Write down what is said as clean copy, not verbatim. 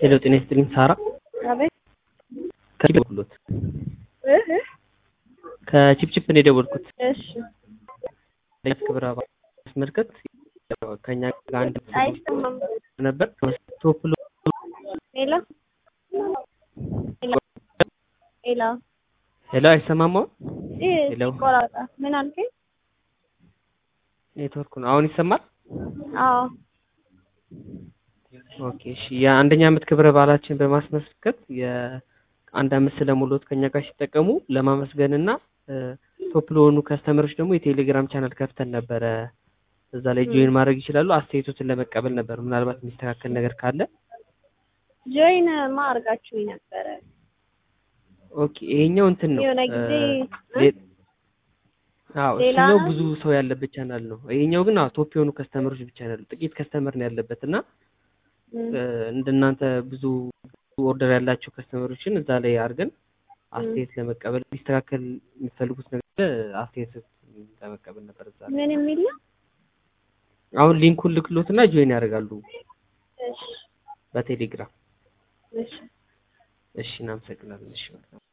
ሄሎ ጤና ይስጥልኝ ሳራ አቤት ከደወልኩት እህ ከቺፕቺፕ ነው የደወልኩት። እሺ ለክብራ ማስመልከት ከኛ ጋር አንድ አይሰማም ነበር ቶፕሎ ሄሎ ሄሎ ሄሎ አይሰማም ሄሎ ቆራጣ ምን አልከኝ? ኔትወርክ ነው አሁን ይሰማል? አዎ ኦኬ እሺ የአንደኛ ዓመት ክብረ በዓላችን በማስመልከት የአንድ ዓመት ስለሞሉት ከኛ ጋር ሲጠቀሙ ለማመስገንና ቶፕ ለሆኑ ከስተመሮች ደግሞ የቴሌግራም ቻናል ከፍተን ነበረ። እዛ ላይ ጆይን ማድረግ ይችላሉ። አስተያየቶችን ለመቀበል ነበር። ምናልባት የሚስተካከል ነገር ካለ ጆይን ማድረጋችሁኝ ነበረ። ኦኬ ይሄኛው እንትን ነው የሆነ ጊዜ አዎ እሱኛው ብዙ ሰው ያለበት ቻናል ነው። ይሄኛው ግን ቶፕ የሆኑ ከስተመሮች ብቻ ነው ጥቂት ከስተመር ነው ያለበትና እንደናንተ ብዙ ኦርደር ያላቸው ከስተመሮችን እዛ ላይ አድርገን አስተያየት ለመቀበል ሊስተካከል የሚፈልጉት ነገር አስተያየት ለመቀበል ነበር። እዛ ምን የሚል አሁን ሊንኩን ልክሎትና ጆይን ያደርጋሉ። እሺ በቴሌግራም እሺ እሺ እናመሰግናለን። እሺ